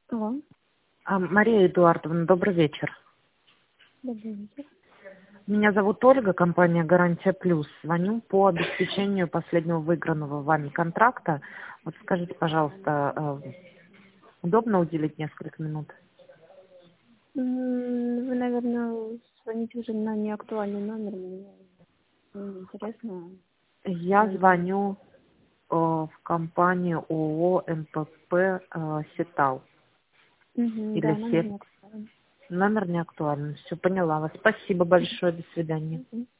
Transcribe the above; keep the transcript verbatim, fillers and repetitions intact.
Алло. А, Мария Эдуардовна, добрый вечер. Добрый вечер. Меня зовут Ольга, компания «Гарантия Плюс». Звоню по обеспечению последнего выигранного вами контракта. Вот скажите, пожалуйста, э, удобно уделить несколько минут? М, Вы, наверное, звоните уже на неактуальный номер. Мне не интересно. Я Найти. звоню э, в компанию ООО МПП э, «Сетал». Угу, Или да, номер «Сет». не актуален. Номер не актуален. Все, поняла вас. Спасибо большое. До свидания. Мгм.